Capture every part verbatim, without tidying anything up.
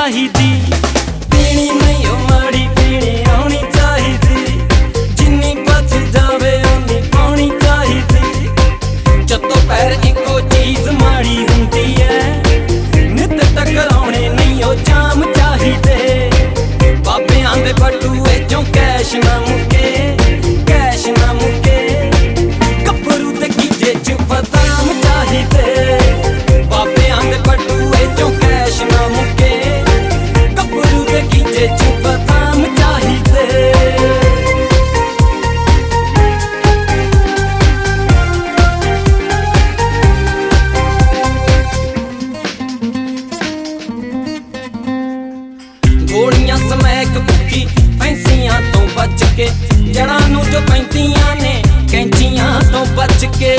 चाहिदी। पीनी नहीं ओ माड़ी पीनी आनी चाहिदी, जिन्नी बच जावे उन्नी पानी चाहिदी। जदों पैर इको चीज माड़ी हुंदी है, नित टकराउणे नहीं ओ जाम चाहिदे। बाबेआं दे बटूए चों कैश ना मुके, कैश ना मुके। गब्बरू ते गीजे च बदाम चाहिदे, बाबेआं दे बटूए चों कैश ना मुके। गब्बरू ते गीजे च बदाम चाहिदे। गोलियां समैक भुक्की फैंसियां तो बच के, जड़ां नूं जो पैंदियां ने कैंचियां तो बच के।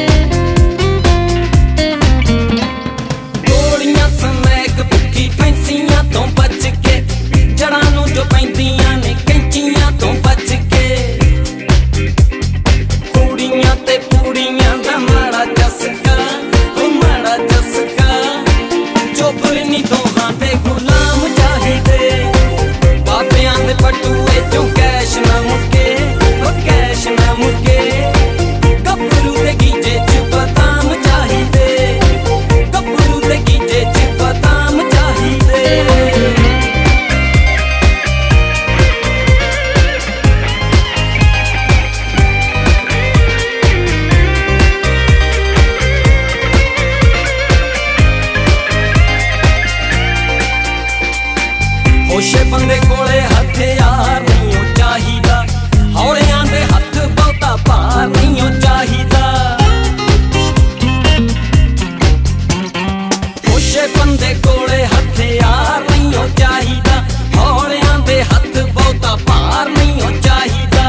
गोलियां समैक भुक्की फैंसियां तो बच के, जड़ां नूं जो पैंदियां ने कैंचियां तो बच के। कुड़ियां ते पूड़ियां दा माड़ा चस्का, ओ माड़ा चस्का। चोबरनी दोहां दे गुलाम चाहिदे, बाबेआं दे बटूए चों कैश ना मुके, ओ कैश ना मुके। गब्बरू ते गीजे च बदाम चाहिदे, गब्बरू ते गीजे च बदाम चाहिदे। होशे बंदे कोले हथियार नहीं हो चाहिदा, हौलियां दे हथ बहुता भार नहीं हो चाहिदा। होशे बंदे कोले हथियार नहीं हो चाहिदा, हौलियां दे हथ बहुता भार नहीं हो चाहिदा।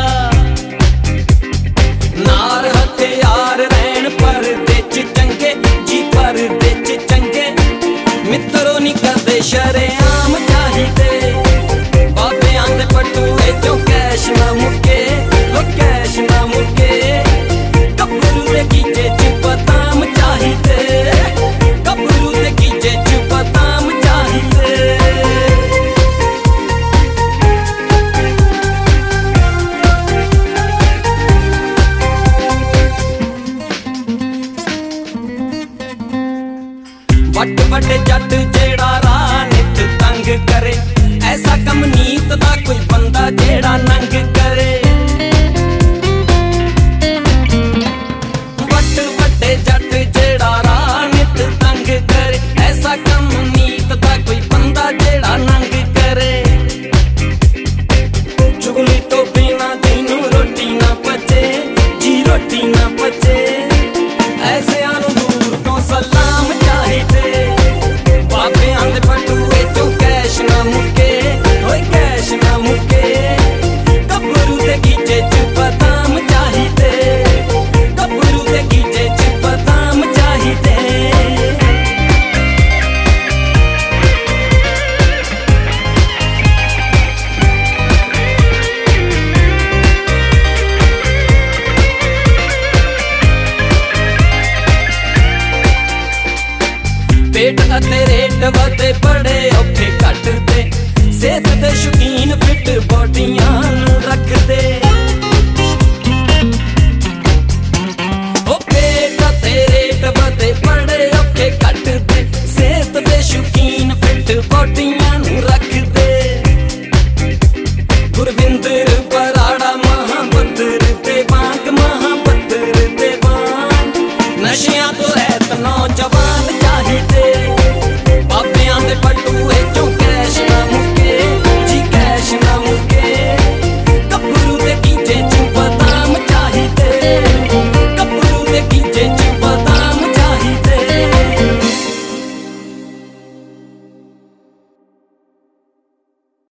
नार हथियार रहन परदे च चंगे जी, परदे च चंगे। मित्रो नहीं करदे शरेआम चाहिदे, बाबेआं दे बटूए चों कैश ना मुके, ओ कैश ना मुके। गब्बरू ते गीजे च बदाम चाहिदे, गब्बरू ते गीजे च बदाम चाहिदे। वट वट जट जेड़ा राह नित तंग करे, ऐसा कम नीत दा कोई बंदा जेड़ा नंग करे। वट वट जट जेड़ा राह नित तंग करे, ऐसा कम नीत दा कोई बंदा जेड़ा नंग करे। चुगली तो बिना तैनू रोटी ना पचे जी, रोटी ना पचे। ऐसे आनू दूर तो सलाम चाहिदे, बाबेआं दे बटूए चों कैश ना मुके, ओए कैश ना मुके। गब्बरू ते गीजे च बदाम चाहिदे, गब्बरू ते गीजे च बदाम चाहिदे। पेट अते रेट वधे बड़े औखे घटदे, सेहत दे शौकीन फिट बॉडियां